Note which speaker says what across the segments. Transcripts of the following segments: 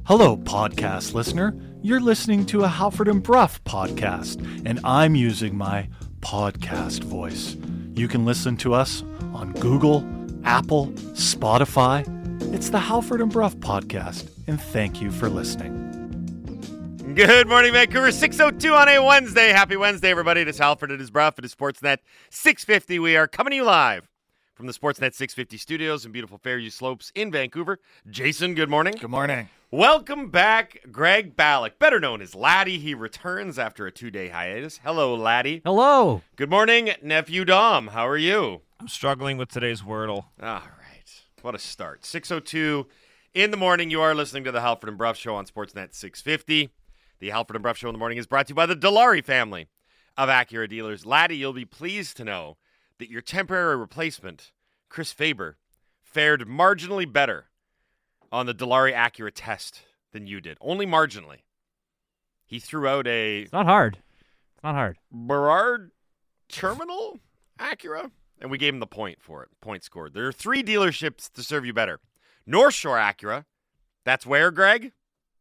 Speaker 1: Hello, podcast listener. You're listening to a Halford and Brough podcast, and I'm using my podcast voice. You can listen to us on Google, Apple, Spotify. It's the Halford and Brough podcast, and thank you for listening.
Speaker 2: Good morning, Vancouver. 6:02 on a Wednesday. Happy Wednesday, everybody. It is Halford, it is Brough, it is Sportsnet 650. We are coming to you live from the Sportsnet 650 studios in beautiful Fairview Slopes in Vancouver. Jason, good morning.
Speaker 1: Good morning.
Speaker 2: Welcome back, Greg Ballack, better known as Laddie. He returns after a 2-day hiatus. Hello, Laddie.
Speaker 3: Hello.
Speaker 2: Good morning, Nephew Dom. How are you?
Speaker 3: I'm struggling with today's Wordle.
Speaker 2: All right. What a start. 6:02 in the morning. You are listening to the Halford and Brough Show on Sportsnet 650. The Halford and Brough Show in the morning is brought to you by the Dilawri family of Acura dealers. Laddie, you'll be pleased to know that your temporary replacement, Chris Faber, fared marginally better on the Dilawri Acura test than you did. Only marginally. He threw out a
Speaker 3: It's not hard. It's not hard.
Speaker 2: Burrard Terminal Acura, and we gave him the point for it. Point scored. There are 3 dealerships to serve you better. North Shore Acura. That's where, Greg?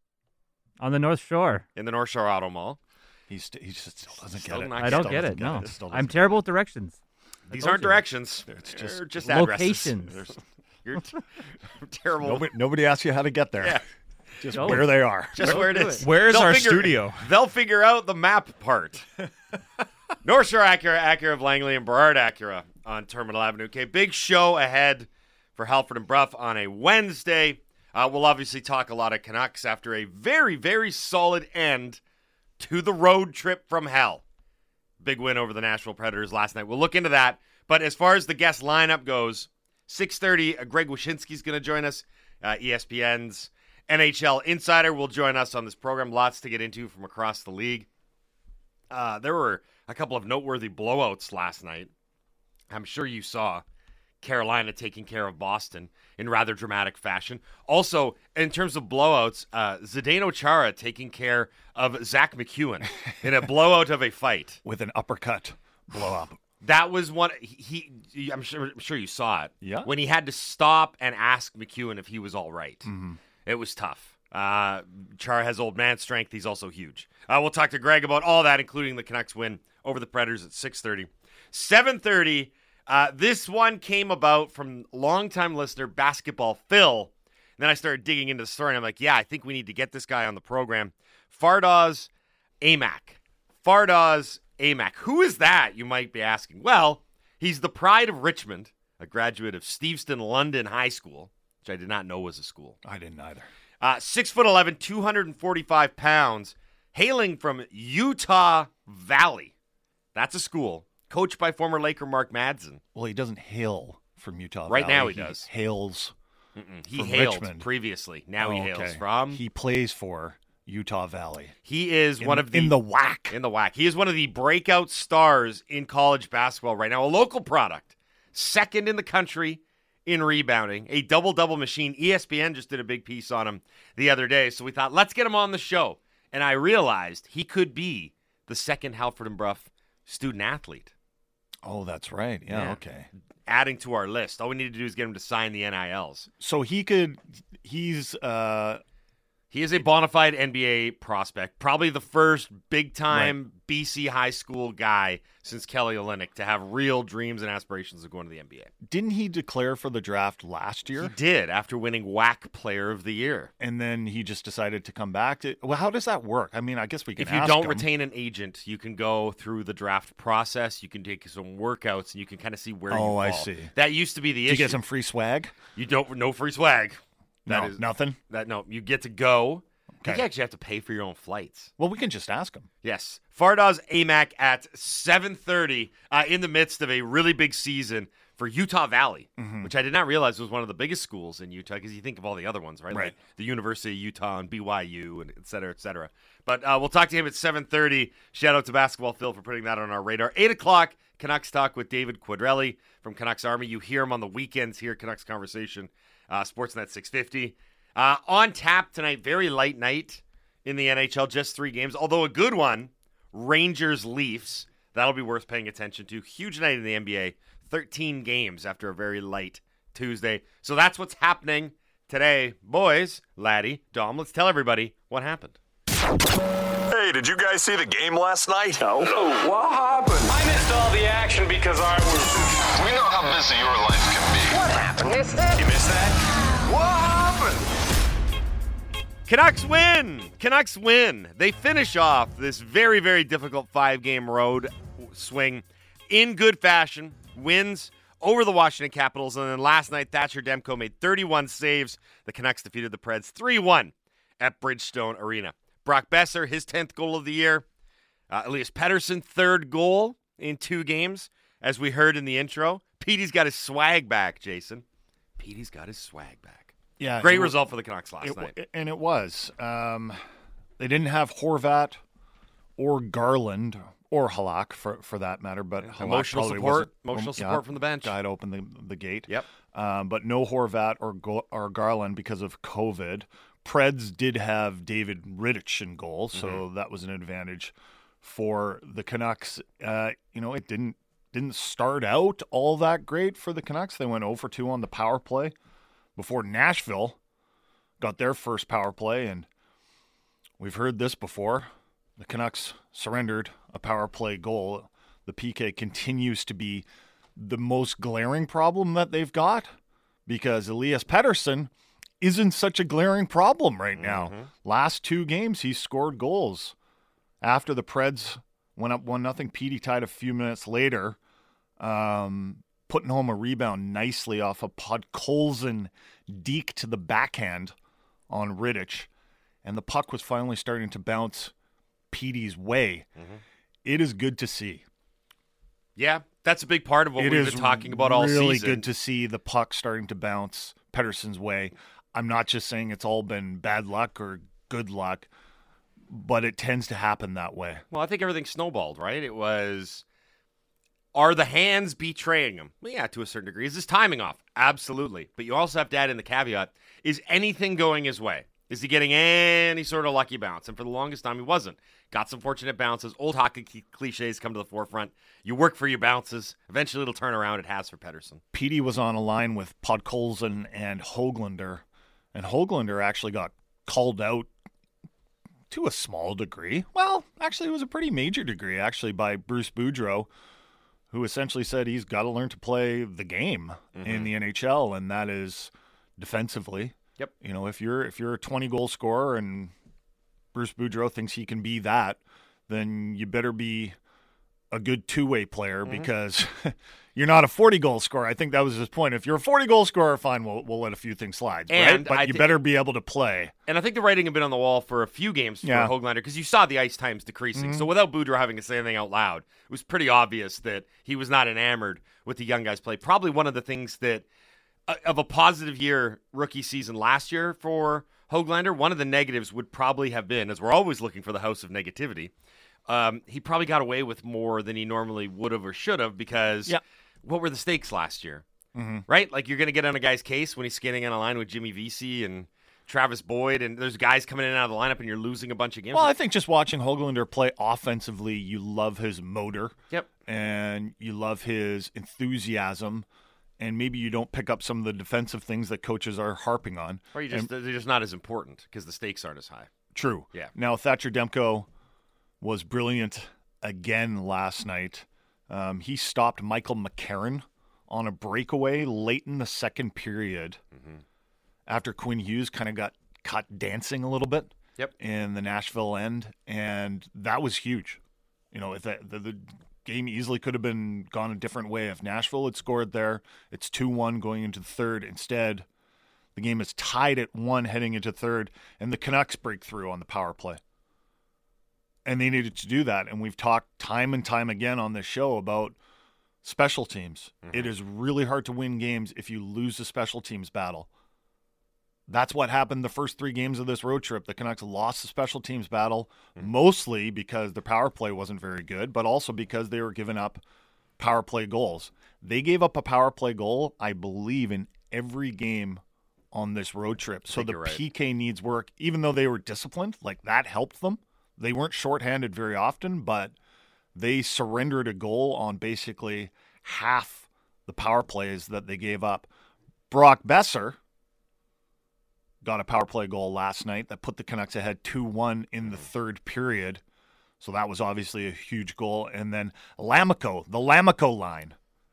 Speaker 3: On the North Shore.
Speaker 2: In the North Shore Auto Mall.
Speaker 1: He just still doesn't
Speaker 2: Still
Speaker 1: get it.
Speaker 2: not
Speaker 3: I don't
Speaker 2: Still
Speaker 3: get
Speaker 2: doesn't
Speaker 3: it,
Speaker 2: get
Speaker 3: no.
Speaker 2: it. Still
Speaker 3: I'm
Speaker 2: doesn't
Speaker 3: terrible with directions.
Speaker 2: These
Speaker 3: told
Speaker 2: aren't
Speaker 3: you.
Speaker 2: directions.
Speaker 1: It's
Speaker 2: They're
Speaker 1: just
Speaker 2: just addresses.
Speaker 3: locations.
Speaker 2: You're terrible.
Speaker 1: Nobody asks you how to get there.
Speaker 2: Yeah.
Speaker 1: Just
Speaker 3: Go.
Speaker 1: where they are.
Speaker 2: Just where it
Speaker 3: do
Speaker 2: is.
Speaker 3: it.
Speaker 4: Where's
Speaker 2: They'll
Speaker 4: our
Speaker 2: figure-
Speaker 4: studio?
Speaker 2: They'll figure out the map part. North Shore Acura, Acura of Langley, and Burrard Acura on Terminal Avenue. Okay, big show ahead for Halford and Brough on a Wednesday. We'll obviously talk a lot of Canucks after a very, very solid end to the road trip from hell. Big win over the Nashville Predators last night. We'll look into that. But as far as the guest lineup goes, 6:30, Greg Wyshynski's going to join us. ESPN's NHL Insider will join us on this program. Lots to get into from across the league. There were a couple of noteworthy blowouts last night. I'm sure you saw Carolina taking care of Boston in rather dramatic fashion. Also, in terms of blowouts, Zdeno Chara taking care of Zach McEwen in a blowout of a fight.
Speaker 1: With an uppercut blow up.
Speaker 2: That was one. I'm sure you saw it.
Speaker 1: Yeah.
Speaker 2: When he had to stop and ask McEwen if he was all right.
Speaker 1: Mm-hmm.
Speaker 2: It was tough. Chara has old man strength. He's also huge. We'll talk to Greg about all that, including the Canucks win over the Predators at 6:30. 7:30. This one came about from longtime listener Basketball Phil. And then I started digging into the story, and I'm like, yeah, I think we need to get this guy on the program. Fardaws Aimaq. Fardaws Aimaq. Who is that, you might be asking? Well, he's the pride of Richmond, a graduate of Steveston London High School, which I did not know was a school.
Speaker 1: I didn't either.
Speaker 2: 6'11", 245 pounds, hailing from Utah Valley. That's a school. Coached by former Laker Mark Madsen.
Speaker 1: Well, he doesn't hail from Utah
Speaker 2: Right
Speaker 1: Valley.
Speaker 2: now he does.
Speaker 1: Hails.
Speaker 2: He
Speaker 1: From
Speaker 2: hailed
Speaker 1: Richmond.
Speaker 2: previously. Now he
Speaker 1: Oh,
Speaker 2: hails
Speaker 1: okay.
Speaker 2: from.
Speaker 1: He plays for Utah Valley.
Speaker 2: He is one of the
Speaker 1: in the WAC.
Speaker 2: In the WAC. He is one of the breakout stars in college basketball right now. A local product. Second in the country in rebounding. A double-double machine. ESPN just did a big piece on him the other day. So we thought, let's get him on the show. And I realized he could be the second Halford and Brough student athlete.
Speaker 1: Oh, that's right. Yeah, okay.
Speaker 2: Adding to our list. All we need to do is get him to sign the NILs.
Speaker 1: So he's
Speaker 2: He is a bona fide NBA prospect. Probably the first big-time BC high school guy since Kelly Olynyk to have real dreams and aspirations of going to the NBA.
Speaker 1: didn't he declare for the draft last
Speaker 2: He
Speaker 1: year?
Speaker 2: did after winning WAC Player of the Year.
Speaker 1: And then he just decided to come back. Well, how does that work? I mean, I guess we can
Speaker 2: If you
Speaker 1: ask
Speaker 2: don't
Speaker 1: him.
Speaker 2: retain an agent, you can go through the draft process. You can take some workouts, and you can kind of see where you fall.
Speaker 1: I see.
Speaker 2: That used to be the
Speaker 1: Did you
Speaker 2: issue.
Speaker 1: get some free swag?
Speaker 2: You don't no free swag.
Speaker 1: No,
Speaker 2: That is
Speaker 1: nothing?
Speaker 2: No, you get to go.
Speaker 1: Okay.
Speaker 2: You actually have to pay for your own flights.
Speaker 1: Well, we can just ask him.
Speaker 2: Yes. Fardaws Aimaq at 7:30 in the midst of a really big season for Utah Valley, which I did not realize was one of the biggest schools in Utah because you think of all the other ones, right?
Speaker 1: Right.
Speaker 2: Like the University of Utah and BYU and et cetera, et cetera. But we'll talk to him at 7:30. Shout out to Basketball Phil for putting that on our radar. 8 o'clock, Canucks Talk with David Quadrelli from Canucks Army. You hear him on the weekends here, Canucks Conversation, Sportsnet 650. On tap tonight, very light night in the NHL, just 3 games, although a good one, Rangers-Leafs. That'll be worth paying attention to. Huge night in the NBA, 13 games after a very light Tuesday. So that's what's happening today. Boys, Laddie, Dom, let's tell everybody what happened.
Speaker 4: Hey, did you guys see the game last night?
Speaker 5: No. What happened?
Speaker 6: I missed all the action because I was...
Speaker 7: We know how busy your life can be.
Speaker 5: What happened? Missed that?
Speaker 6: You missed that?
Speaker 5: What happened?
Speaker 2: Canucks win! Canucks win. They finish off this very, very difficult 5-game road swing in good fashion. Wins over the Washington Capitals. And then last night, Thatcher Demko made 31 saves. The Canucks defeated the Preds 3-1 at Bridgestone Arena. Brock Besser, his 10th goal of the year. Elias Pettersson, 3rd goal in 2 games. As we heard in the intro, Petey's got his swag back, Jason. Petey's got his swag back.
Speaker 1: Yeah,
Speaker 2: Great result for the Canucks last night.
Speaker 1: And it was. They didn't have Horvat or Garland or Halak for that matter, but Halak
Speaker 2: Emotional
Speaker 1: probably
Speaker 2: support.
Speaker 1: wasn't-
Speaker 2: Emotional support from the bench.
Speaker 1: Guy to open the gate.
Speaker 2: Yep.
Speaker 1: But no Horvat or Garland because of COVID. Preds did have David Rittich in goal, so that was an advantage for the Canucks. It didn't start out all that great for the Canucks. They went 0 for 2 on the power play before Nashville got their first power play, and we've heard this before. The Canucks surrendered a power play goal. The PK continues to be the most glaring problem that they've got because Elias Pettersson isn't such a glaring problem right now. Last 2 games, he's scored goals. After the Preds went up 1-0, Petey tied a few minutes later, putting home a rebound nicely off a Podkolzin deke to the backhand on Rittich, and the puck was finally starting to bounce Petey's way. It is good to see.
Speaker 2: Yeah, that's a big part of what we've been talking about all season.
Speaker 1: It is really good to see the puck starting to bounce Pettersson's way. I'm not just saying it's all been bad luck or good luck, but it tends to happen that way.
Speaker 2: Well, I think everything snowballed, right? It was, are the hands betraying him? Well, yeah, to a certain degree. Is his timing off? Absolutely. But you also have to add in the caveat, is anything going his way? Is he getting any sort of lucky bounce? And for the longest time, he wasn't. Got some fortunate bounces. Old hockey cliches come to the forefront. You work for your bounces. Eventually, it'll turn around. It has for Pettersson.
Speaker 1: Petey was on a line with Podkolzin and Höglander, and Höglander actually got called out to a small degree. Well, actually, it was a pretty major degree, actually, by Bruce Boudreau, who essentially said he's got to learn to play the game in the NHL, and that is defensively.
Speaker 2: Yep.
Speaker 1: You know, if you're a 20-goal scorer and Bruce Boudreau thinks he can be that, then you better be a good two-way player because you're not a 40-goal scorer. I think that was his point. If you're a 40-goal scorer, fine, we'll let a few things slide.
Speaker 2: And
Speaker 1: right? But you better be able to play.
Speaker 2: And I think the writing had been on the wall for a few games for Höglander because you saw the ice times decreasing. So without Boudreau having to say anything out loud, it was pretty obvious that he was not enamored with the young guys' play. Probably one of the things that of a positive year rookie season last year for Höglander, one of the negatives would probably have been, as we're always looking for the house of negativity, he probably got away with more than he normally would have or should have because what were the stakes last year? Right? Like you're going to get on a guy's case when he's skating on a line with Jimmy Vesey and Travis Boyd, and there's guys coming in and out of the lineup, and you're losing a bunch of games.
Speaker 1: Well, I think just watching Höglander play offensively, you love his motor.
Speaker 2: Yep.
Speaker 1: And you love his enthusiasm. And maybe you don't pick up some of the defensive things that coaches are harping on.
Speaker 2: Or they're just not as important because the stakes aren't as high.
Speaker 1: True.
Speaker 2: Yeah.
Speaker 1: Now, Thatcher Demko was brilliant again last night. He stopped Michael McCarron on a breakaway late in the second period after Quinn Hughes kind of got caught dancing a little bit in the Nashville end, and that was huge. You know, if the game easily could have been gone a different way if Nashville had scored there. It's 2-1 going into the third. Instead, the game is tied at 1 heading into third, and the Canucks break through on the power play. And they needed to do that, and we've talked time and time again on this show about special teams. It is really hard to win games if you lose the special teams battle. That's what happened the first 3 games of this road trip. The Canucks lost the special teams battle, mostly because their power play wasn't very good, but also because they were giving up power play goals. They gave up a power play goal, I believe, in every game on this road trip. So the PK needs work, even though they were disciplined, like that helped them. They weren't shorthanded very often, but they surrendered a goal on basically half the power plays that they gave up. Brock Besser got a power play goal last night that put the Canucks ahead 2-1 in the third period. So that was obviously a huge goal. And then Lammikko, the Lammikko line.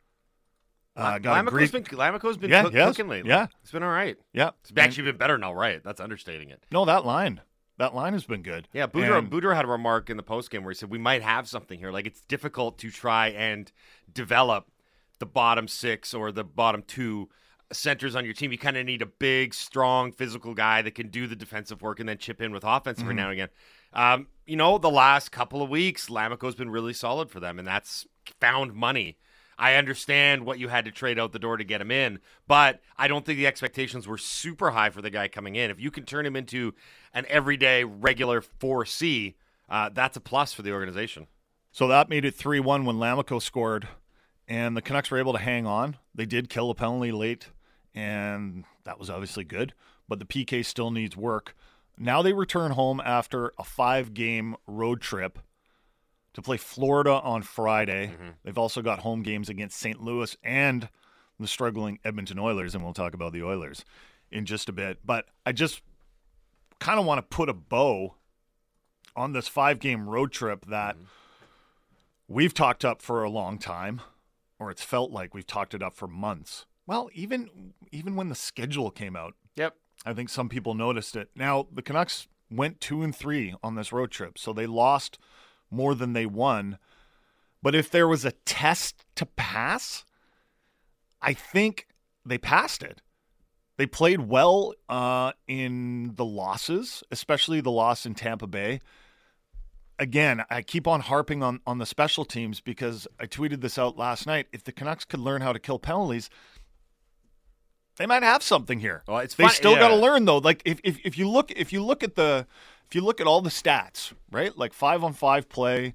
Speaker 2: Lammikko's been cooking lately.
Speaker 1: Yeah.
Speaker 2: It's been all right.
Speaker 1: Yeah.
Speaker 2: It's actually been better now, right? That's understating it.
Speaker 1: No, that line has been good.
Speaker 2: Yeah, Boudreau had a remark in the postgame where he said, we might have something here. Like, it's difficult to try and develop the bottom 6 or the bottom 2 centers on your team. You kind of need a big, strong, physical guy that can do the defensive work and then chip in with offense every now and again. The last couple of weeks, Lammikko's been really solid for them, and that's found money. I understand what you had to trade out the door to get him in, but I don't think the expectations were super high for the guy coming in. If you can turn him into an everyday, regular 4C, that's a plus for the organization.
Speaker 1: So that made it 3-1 when Lammikko scored, and the Canucks were able to hang on. They did kill a penalty late, and that was obviously good, but the PK still needs work. Now they return home after a 5-game road trip to play Florida on Friday. Mm-hmm. They've also got home games against St. Louis and the struggling Edmonton Oilers, and we'll talk about the Oilers in just a bit. But I just kind of want to put a bow on this 5-game road trip that we've talked up for a long time, or it's felt like we've talked it up for months. Well, even when the schedule came out, I think some people noticed it. Now, the Canucks went 2-3 on this road trip, so they lost more than they won. But if there was a test to pass, I think they passed it. They played well in the losses, especially the loss in Tampa Bay. Again, I keep on harping on the special teams because I tweeted this out last night. If the Canucks could learn how to kill penalties, they might have something here.
Speaker 2: Well,
Speaker 1: they still got to learn though. Like if you look at all the stats, right? Like 5-on-5 play,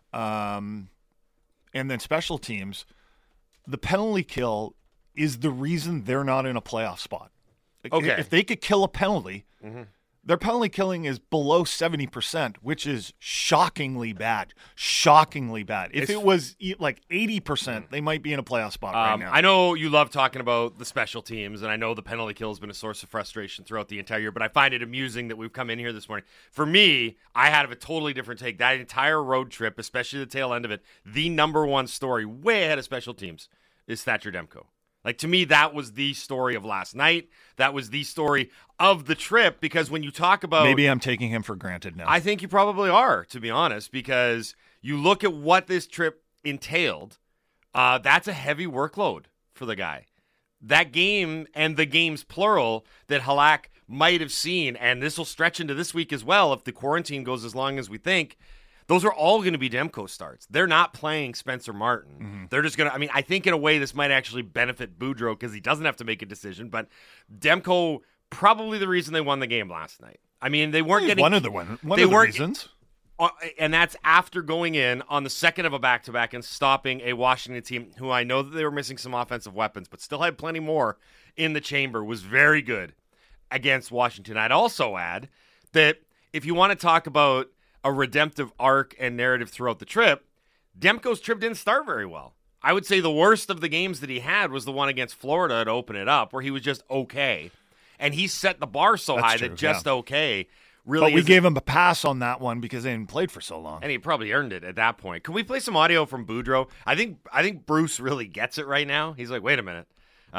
Speaker 1: and then special teams, the penalty kill is the reason they're not in a playoff spot.
Speaker 2: Okay.
Speaker 1: If they could kill a penalty, their penalty killing is below 70%, which is shockingly bad. Shockingly bad. If it was like 80%, they might be in a playoff spot right now.
Speaker 2: I know you love talking about the special teams, and I know the penalty kill has been a source of frustration throughout the entire year, but I find it amusing that we've come in here this morning. For me, I had a totally different take. That entire road trip, especially the tail end of it, the number one story, way ahead of special teams, is Thatcher Demko. Like, to me, that was the story of last night. That was the story of the trip, because when you talk about...
Speaker 1: Maybe I'm taking him for granted now.
Speaker 2: I think you probably are, to be honest, because you look at what this trip entailed, that's a heavy workload for the guy. That game, and the games plural, that Halak might have seen, and this will stretch into this week as well if the quarantine goes as long as we think, those are all going to be Demko starts. They're not playing Spencer Martin. Mm-hmm. They're just going to, I think in a way this might actually benefit Boudreau because he doesn't have to make a decision, but Demko, probably the reason they won the game last night. I mean, they weren't getting...
Speaker 1: One of the reasons.
Speaker 2: And that's after going in on the second of a back-to-back and stopping a Washington team who I know that they were missing some offensive weapons, but still had plenty more in the chamber, was very good against Washington. I'd also add that if you want to talk about a redemptive arc and narrative throughout the trip, Demko's trip didn't start very well. I would say the worst of the games that he had was the one against Florida to open it up, where he was just okay. And he set the bar so high that just okay really.
Speaker 1: But we gave him a pass on that one because they hadn't played for so long.
Speaker 2: And he probably earned it at that point. Can we play some audio from Boudreau? I think Bruce really gets it right now. He's like, wait a minute.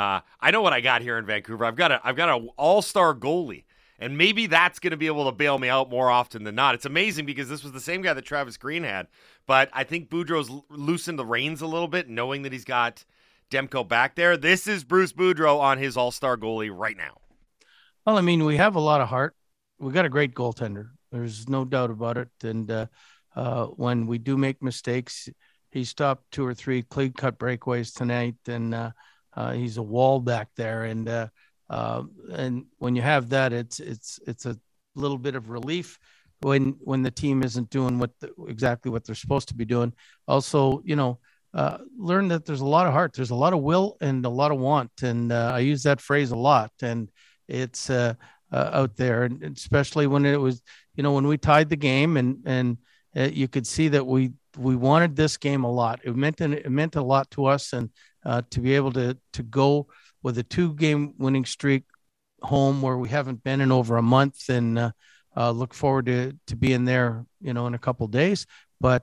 Speaker 2: I know what I got here in Vancouver. I've got an all-star goalie. And maybe that's going to be able to bail me out more often than not. It's amazing because this was the same guy that Travis Green had. But I think Boudreau's loosened the reins a little bit, knowing that he's got Demko back there. This is Bruce Boudreau on his all-star goalie right now.
Speaker 8: Well, I mean, we have a lot of heart. We got a great goaltender. There's no doubt about it. And when we do make mistakes, he stopped 2 or 3 clean-cut breakaways tonight, and he's a wall back there. And when you have that, it's a little bit of relief when the team isn't doing exactly what they're supposed to be doing. Also, learn that there's a lot of heart, there's a lot of will, and a lot of want. And I use that phrase a lot. And it's out there, and especially when it was, when we tied the game, and you could see that we wanted this game a lot. It meant a lot to us, and to be able to go with a 2-game winning streak home where we haven't been in over a month, and look forward to being there, in a couple of days. But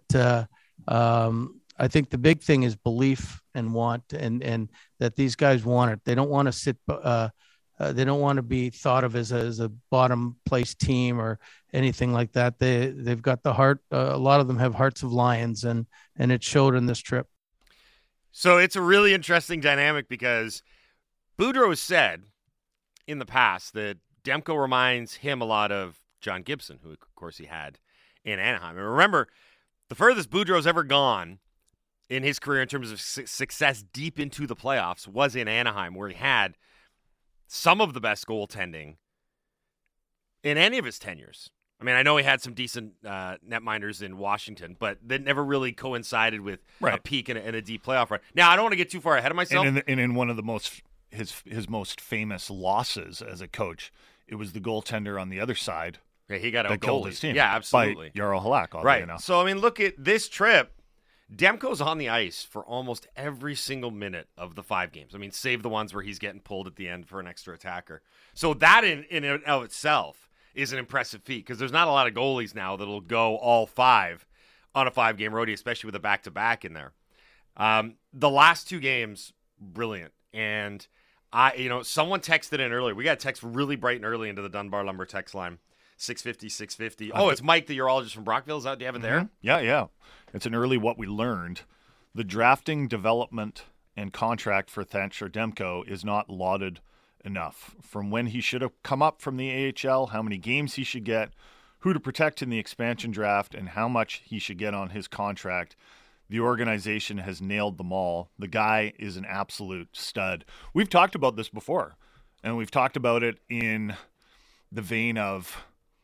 Speaker 8: I think the big thing is belief and want, and that these guys want it. They don't want to sit. They don't want to be thought of as a bottom place team or anything like that. They've got the heart. A lot of them have hearts of lions, and it showed in this trip.
Speaker 2: So it's a really interesting dynamic because Boudreau said in the past that Demko reminds him a lot of John Gibson, who, of course, he had in Anaheim. And remember, the furthest Boudreau's ever gone in his career in terms of success deep into the playoffs was in Anaheim, where he had some of the best goaltending in any of his tenures. I mean, I know he had some decent netminders in Washington, but that never really coincided with a peak and a deep playoff run. Now, I don't want to get too far ahead of myself.
Speaker 1: And in one of the most his most famous losses as a coach, it was the goaltender on the other side.
Speaker 2: Yeah, he got
Speaker 1: that killed his team.
Speaker 2: Yeah, absolutely.
Speaker 1: By Jarro Halak.
Speaker 2: Right. So, I mean, look at this trip. Demko's on the ice for almost every single minute of the 5 games. I mean, save the ones where he's getting pulled at the end for an extra attacker. So that in and of itself is an impressive feat, because there's not a lot of goalies now that'll go all 5 on a 5-game roadie, especially with a back-to-back in there. The last 2 games, brilliant. And someone texted in earlier. We got a text really bright and early into the Dunbar Lumber text line. 650. Oh, it's Mike, the urologist from Brockville. Do you have it there?
Speaker 1: Yeah. It's an early what we learned. The drafting, development, and contract for Thatcher Demko is not lauded enough. From when he should have come up from the AHL, how many games he should get, who to protect in the expansion draft, and how much he should get on his contract. The organization has nailed them all. The guy is an absolute stud. We've talked about this before, and we've talked about it in the vein of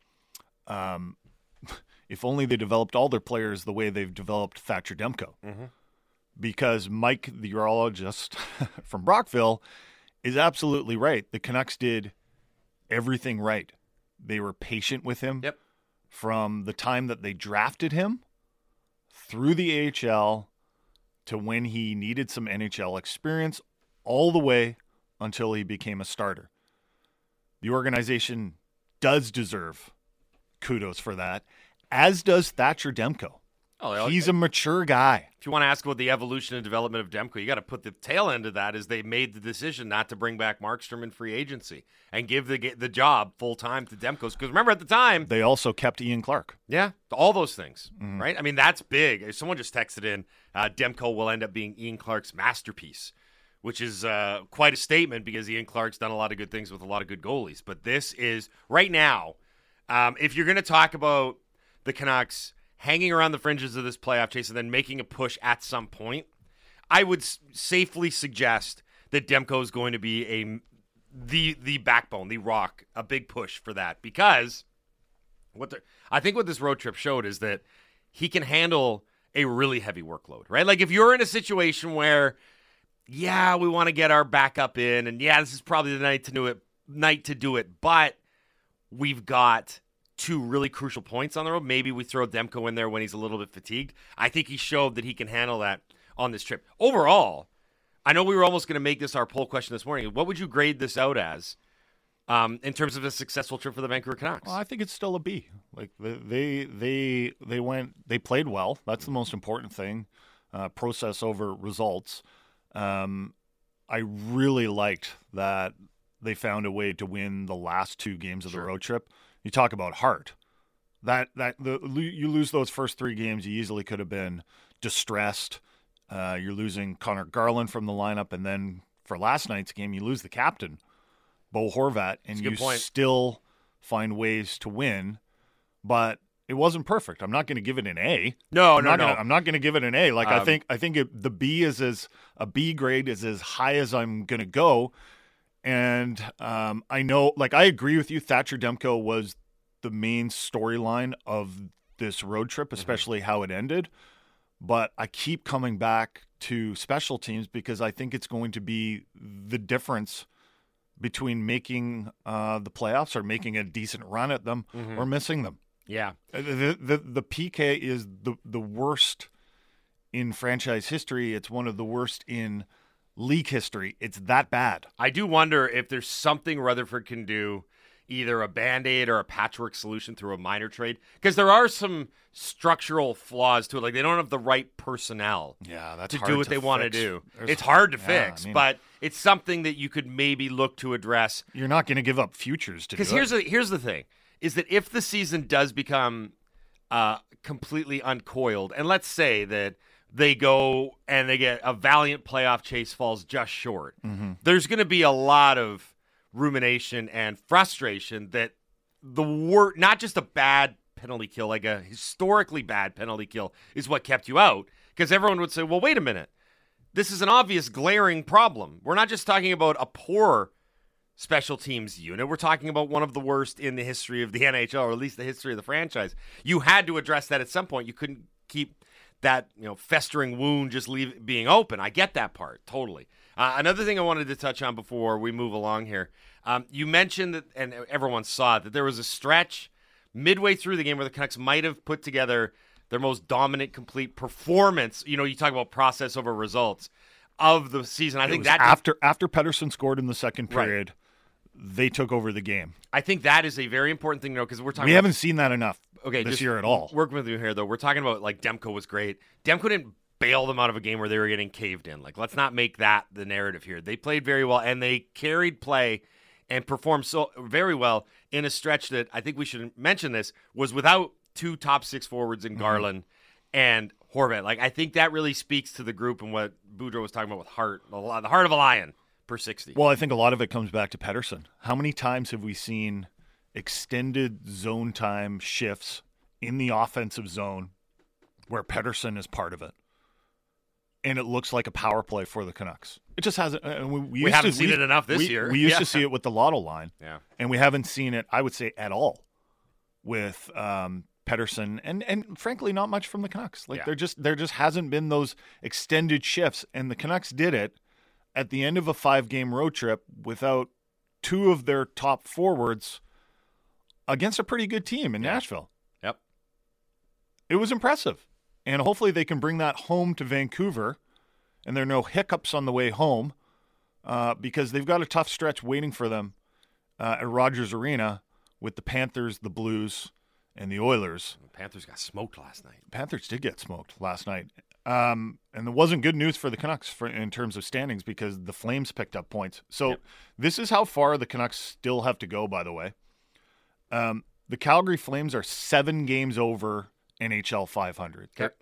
Speaker 1: if only they developed all their players the way they've developed Thatcher Demko. Mm-hmm. Because Mike, the urologist from Brockville, is absolutely right. The Canucks did everything right. They were patient with him from the time that they drafted him through the AHL to when he needed some NHL experience, all the way until he became a starter. The organization does deserve kudos for that, as does Thatcher Demko. He's a mature guy.
Speaker 2: If you want to ask about the evolution and development of Demko, you got to put the tail end of that as they made the decision not to bring back Markstrom in free agency and give the job full time to Demko. Because remember, at the time,
Speaker 1: they also kept Ian Clark.
Speaker 2: Yeah, all those things, right? I mean, that's big. Someone just texted in, Demko will end up being Ian Clark's masterpiece, which is quite a statement, because Ian Clark's done a lot of good things with a lot of good goalies. But this is, right now, if you're going to talk about the Canucks hanging around the fringes of this playoff chase and then making a push at some point, I would safely suggest that Demko is going to be the backbone, the rock, a big push for that. Because I think what this road trip showed is that he can handle a really heavy workload, right? Like, if you're in a situation where, we want to get our backup in, and this is probably the night to do it, but we've got 2 really crucial points on the road. Maybe we throw Demko in there when he's a little bit fatigued. I think he showed that he can handle that on this trip. Overall, I know we were almost going to make this our poll question this morning. What would you grade this out as in terms of a successful trip for the Vancouver Canucks?
Speaker 1: Well, I think it's still a B. Like, they played well. That's the most important thing. Process over results. I really liked that they found a way to win the last 2 games of the road trip. You talk about heart. You lose those first 3 games, you easily could have been distressed. You're losing Connor Garland from the lineup, and then for last night's game, you lose the captain, Bo Horvat, and you still find ways to win. But it wasn't perfect. I'm not going to give it an A.
Speaker 2: No.
Speaker 1: I'm not going to give it an A. Like, I think the B a B grade is as high as I'm going to go. And I know, like, I agree with you. Thatcher Demko was the main storyline of this road trip, especially how it ended. But I keep coming back to special teams, because I think it's going to be the difference between making the playoffs or making a decent run at them or missing them.
Speaker 2: Yeah.
Speaker 1: The PK is the worst in franchise history. It's one of the worst in league history. It's that bad.
Speaker 2: I do wonder if there's something Rutherford can do, either a Band-Aid or a patchwork solution through a minor trade, because there are some structural flaws to it. Like, they don't have the right personnel
Speaker 1: That's
Speaker 2: to
Speaker 1: hard
Speaker 2: do what
Speaker 1: to
Speaker 2: they want to
Speaker 1: fix.
Speaker 2: do.
Speaker 1: There's-
Speaker 2: It's hard to
Speaker 1: Yeah,
Speaker 2: fix,
Speaker 1: I mean-
Speaker 2: but it's something that you could maybe look to address.
Speaker 1: You're not going to give up futures to do
Speaker 2: Because
Speaker 1: it.
Speaker 2: here's the thing, is that if the season does become completely uncoiled, and let's say that they go and they get a valiant playoff chase falls just short, there's going to be a lot of rumination and frustration that not just a bad penalty kill, like a historically bad penalty kill, is what kept you out. Because everyone would say, well, wait a minute. This is an obvious glaring problem. We're not just talking about a poor special teams unit. We're talking about one of the worst in the history of the NHL, or at least the history of the franchise. You had to address that at some point. You couldn't keep that festering wound just being open. I get that part, totally. Another thing I wanted to touch on before we move along here, you mentioned that, and everyone saw it, that there was a stretch midway through the game where the Canucks might have put together their most dominant, complete performance. You talk about process over results of the season. I think that
Speaker 1: after Pettersson scored in the second period, they took over the game.
Speaker 2: I think that is a very important thing to know, because we're talking.
Speaker 1: We haven't seen that enough this
Speaker 2: just
Speaker 1: year at all.
Speaker 2: Working with you here, though, we're talking about, like, Demko was great. Demko didn't bail them out of a game where they were getting caved in. Like, let's not make that the narrative here. They played very well, and they carried play and performed so very well in a stretch that I think we should mention this was without two top six forwards in Garland and Horvat. Like, I think that really speaks to the group and what Boudreau was talking about with heart, the heart of a lion per 60.
Speaker 1: Well, I think a lot of it comes back to Pettersson. How many times have we seen extended zone time shifts in the offensive zone where Pettersson is part of it? And it looks like a power play for the Canucks. It just hasn't.
Speaker 2: We haven't seen it enough this year.
Speaker 1: We used to see it with the Lotto line.
Speaker 2: Yeah.
Speaker 1: And we haven't seen it, I would say, at all with Pettersson, and frankly, not much from the Canucks. Like, there just hasn't been those extended shifts, and the Canucks did it at the end of a 5-game road trip without two of their top forwards against a pretty good team in Nashville.
Speaker 2: Yep.
Speaker 1: It was impressive, and hopefully they can bring that home to Vancouver, and there are no hiccups on the way home, because they've got a tough stretch waiting for them at Rogers Arena with the Panthers, the Blues, and the Oilers.
Speaker 2: The Panthers got smoked last night.
Speaker 1: Panthers did get smoked last night. And it wasn't good news for the Canucks in terms of standings, because the Flames picked up points. So This is how far the Canucks still have to go, by the way. The Calgary Flames are 7 games over NHL 500. They're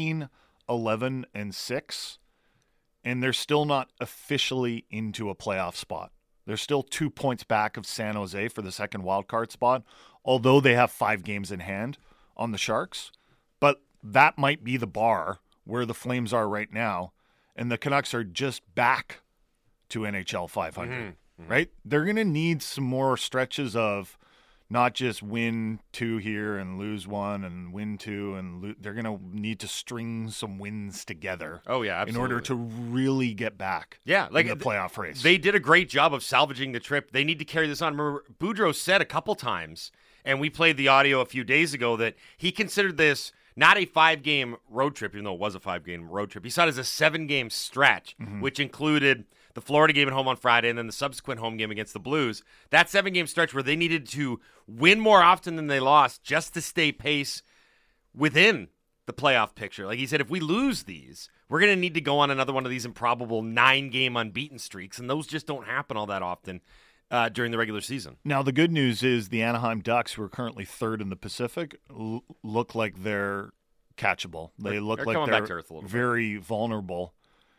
Speaker 1: 18-11-6, and they're still not officially into a playoff spot. They're still 2 points back of San Jose for the second wildcard spot, although they have 5 games in hand on the Sharks. But that might be the bar where the Flames are right now, and the Canucks are just back to NHL 500, right? They're going to need some more stretches of not just win 2 here and lose 1 and win 2 and they're going to need to string some wins together.
Speaker 2: Oh, yeah,
Speaker 1: in order to really get back
Speaker 2: like
Speaker 1: in the playoff race.
Speaker 2: They did a great job of salvaging the trip. They need to carry this on. Remember, Boudreau said a couple times, and we played the audio a few days ago, that he considered this not a 5-game road trip, even though it was a 5-game road trip. He saw it as a 7-game stretch, which included the Florida game at home on Friday and then the subsequent home game against the Blues. That 7-game stretch where they needed to win more often than they lost just to stay pace within the playoff picture. Like he said, if we lose these, we're going to need to go on another one of these improbable 9-game unbeaten streaks, and those just don't happen all that often during the regular season.
Speaker 1: Now, the good news is the Anaheim Ducks, who are currently 3rd in the Pacific, look like they're catchable. They look like they're very vulnerable.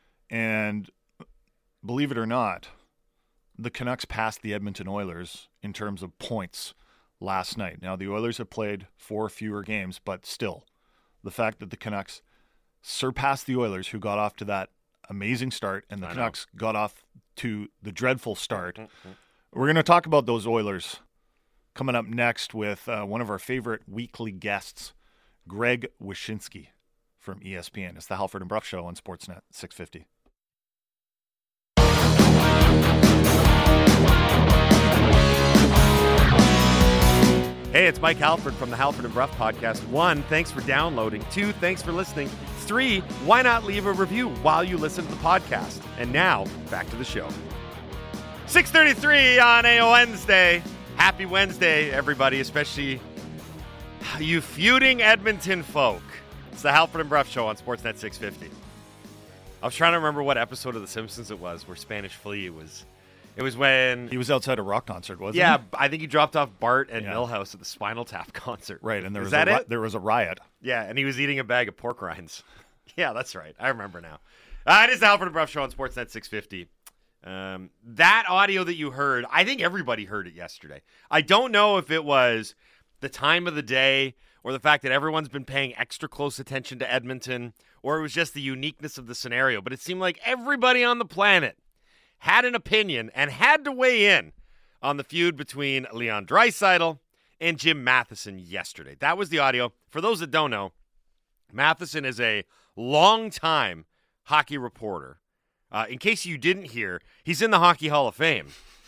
Speaker 1: And believe it or not, the Canucks passed the Edmonton Oilers in terms of points last night. Now, the Oilers have played 4 fewer games, but still, the fact that the Canucks surpassed the Oilers, who got off to that amazing start, and the Canucks got off to the dreadful start. We're going to talk about those Oilers coming up next with one of our favorite weekly guests, Greg Wyshynski from ESPN. It's the Halford and Bruff Show on Sportsnet 650.
Speaker 2: Hey, it's Mike Halford from the Halford and Bruff Podcast. 1, thanks for downloading. 2, thanks for listening. 3, why not leave a review while you listen to the podcast? And now, back to the show. 6:33 on a Wednesday. Happy Wednesday, everybody, especially you feuding Edmonton folk. It's the Halford and Bruff Show on Sportsnet 650. I was trying to remember what episode of The Simpsons it was where Spanish Flea was. It was when...
Speaker 1: He was outside a rock concert, wasn't he?
Speaker 2: Yeah, I think he dropped off Bart and
Speaker 1: Yeah.
Speaker 2: Milhouse at the Spinal Tap concert.
Speaker 1: Right, and there
Speaker 2: Is
Speaker 1: was
Speaker 2: that it?
Speaker 1: there was a riot.
Speaker 2: Yeah, and he was eating a bag of pork rinds. Yeah, that's right. I remember now. It is the Halford and Bruff Show on Sportsnet 650. That audio that you heard, I think everybody heard it yesterday. I don't know if it was the time of the day or the fact that everyone's been paying extra close attention to Edmonton, or it was just the uniqueness of the scenario. But it seemed like everybody on the planet had an opinion and had to weigh in on the feud between Leon Draisaitl and Jim Matheson yesterday. That was the audio. For those that don't know, Matheson is a longtime hockey reporter. In case you didn't hear, he's in the Hockey Hall of Fame.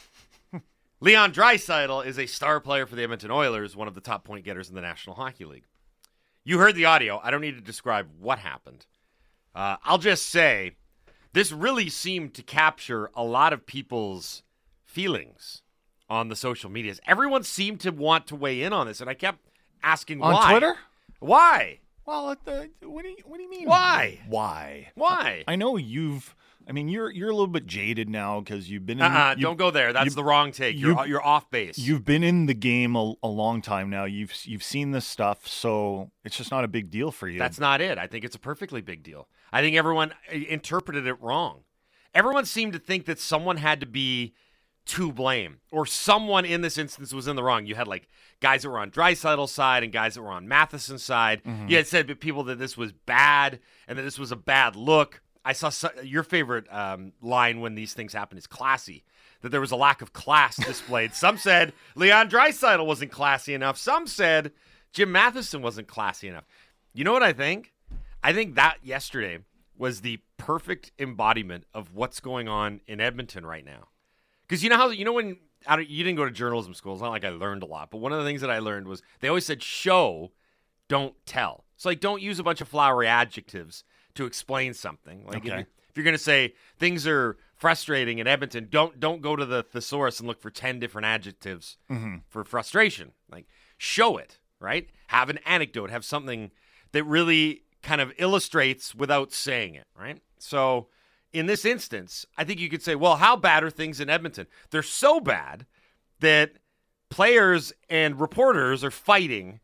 Speaker 2: Leon Draisaitl is a star player for the Edmonton Oilers, one of the top point getters in the National Hockey League. You heard the audio. I don't need to describe what happened. I'll just say this really seemed to capture a lot of people's feelings on the social medias. Everyone seemed to want to weigh in on this, and I kept asking
Speaker 1: On
Speaker 2: why.
Speaker 1: Twitter?
Speaker 2: Why?
Speaker 1: Well, what do you mean?
Speaker 2: Why?
Speaker 1: Why?
Speaker 2: Why?
Speaker 1: I know you're a little bit jaded now because you've been in
Speaker 2: Don't go there. That's the wrong take. You're off base.
Speaker 1: You've been in the game a long time now. You've seen this stuff, so it's just not a big deal for you.
Speaker 2: That's not it. I think it's a perfectly big deal. I think everyone interpreted it wrong. Everyone seemed to think that someone had to be to blame, or someone in this instance was in the wrong. You had like guys that were on Draisaitl's side and guys that were on Matheson's side.
Speaker 1: Mm-hmm.
Speaker 2: You had said people that this was bad and that this was a bad look. I saw your favorite line when these things happen is classy, that there was a lack of class displayed. Some said Leon Draisaitl wasn't classy enough. Some said Jim Matheson wasn't classy enough. You know what I think? I think that yesterday was the perfect embodiment of what's going on in Edmonton right now. Because when you didn't go to journalism school, it's not like I learned a lot, but one of the things that I learned was they always said show, don't tell. So like don't use a bunch of flowery adjectives to explain something. Like
Speaker 1: Okay.
Speaker 2: if you're going to say things are frustrating in Edmonton, don't go to the thesaurus and look for 10 different adjectives for frustration. Like show it, right? Have an anecdote, have something that really kind of illustrates without saying it, right? So in this instance, I think you could say, well, how bad are things in Edmonton? They're so bad that players and reporters are fighting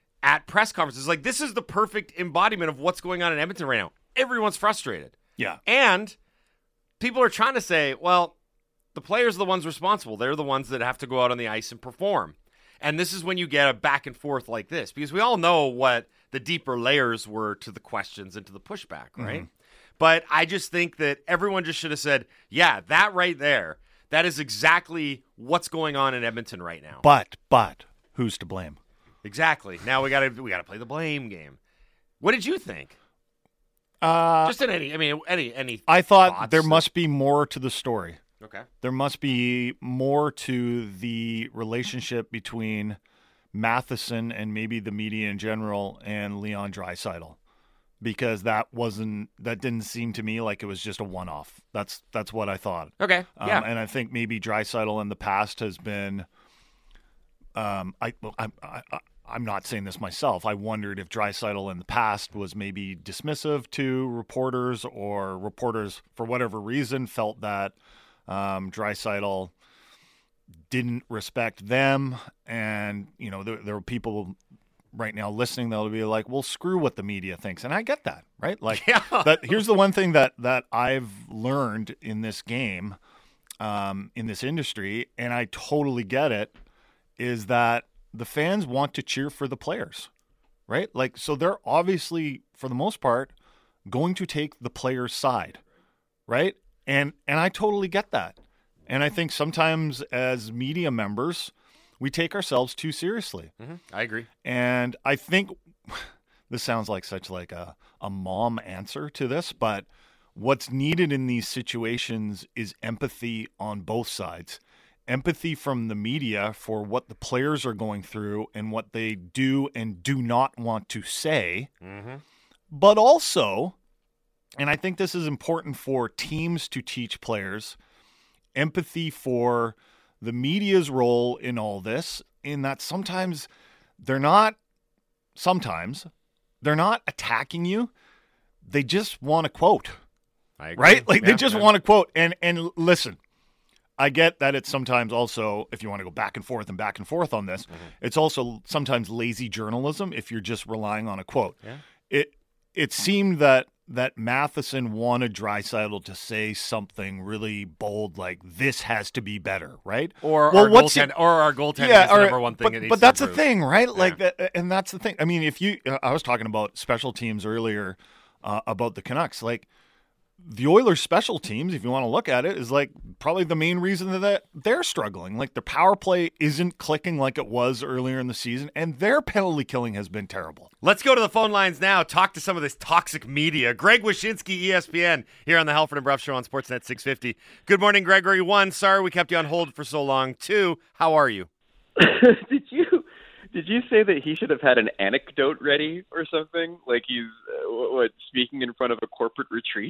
Speaker 2: at press conferences. Like, this is the perfect embodiment of what's going on in Edmonton right now. Everyone's frustrated.
Speaker 1: Yeah.
Speaker 2: And people are trying to say, well, the players are the ones responsible. They're the ones that have to go out on the ice and perform. And this is when you get a back and forth like this, because we all know what the deeper layers were to the questions and to the pushback, right? Mm-hmm. But I just think that everyone just should have said, yeah, that right there, that is exactly what's going on in Edmonton right now.
Speaker 1: But who's to blame?
Speaker 2: Exactly. Now we gotta play the blame game. What did you think? Just in any.
Speaker 1: I thought
Speaker 2: thoughts
Speaker 1: there must be more to the story.
Speaker 2: Okay.
Speaker 1: There must be more to the relationship between Matheson and maybe the media in general and Leon Draisaitl, because that didn't seem to me like it was just a one-off. That's what I thought.
Speaker 2: Okay. Yeah.
Speaker 1: And I think maybe Draisaitl in the past has been. I'm not saying this myself. I wondered if Draisaitl in the past was maybe dismissive to reporters, or reporters for whatever reason felt that Draisaitl didn't respect them. And there are people right now listening that'll be like, well, screw what the media thinks. And I get that, right? Like, here's the one thing that I've learned in this game, in this industry, and I totally get it, is that the fans want to cheer for the players, right? Like, so they're obviously, for the most part, going to take the player's side, right? And I totally get that. And I think sometimes as media members, we take ourselves too seriously.
Speaker 2: Mm-hmm. I agree.
Speaker 1: And I think this sounds like such like a mom answer to this, but what's needed in these situations is empathy on both sides. Empathy from the media for what the players are going through and what they do and do not want to say, but also, and I think this is important for teams to teach players, empathy for the media's role in all this, in that sometimes they're not attacking you. They just want to quote,
Speaker 2: I agree.
Speaker 1: right? Like
Speaker 2: Yeah,
Speaker 1: they just
Speaker 2: yeah.
Speaker 1: want to quote. And listen, I get that it's sometimes also, if you want to go back and forth on this, it's also sometimes lazy journalism if you're just relying on a quote.
Speaker 2: Yeah.
Speaker 1: It seemed that Matheson wanted Draisaitl to say something really bold, like this has to be better, right?
Speaker 2: Or
Speaker 1: Well,
Speaker 2: our
Speaker 1: what's
Speaker 2: goaltending,
Speaker 1: it-
Speaker 2: or our goaltending
Speaker 1: Yeah,
Speaker 2: is the
Speaker 1: or-
Speaker 2: number one thing. it needs
Speaker 1: but
Speaker 2: to
Speaker 1: that's the
Speaker 2: improve.
Speaker 1: thing, right? Like that, and that's the thing. I mean, if you, I was talking about special teams earlier about the Canucks, like. The Oilers' special teams, if you want to look at it, is like probably the main reason that they're struggling. Like the power play isn't clicking like it was earlier in the season, and their penalty killing has been terrible.
Speaker 2: Let's go to the phone lines now. Talk to some of this toxic media. Greg Wyshynski, ESPN, here on the Halford and Bruff Show on Sportsnet 650. Good morning, Gregory. 1, sorry we kept you on hold for so long. 2, how are you?
Speaker 9: Did you say that he should have had an anecdote ready or something? Like he's speaking in front of a corporate retreat?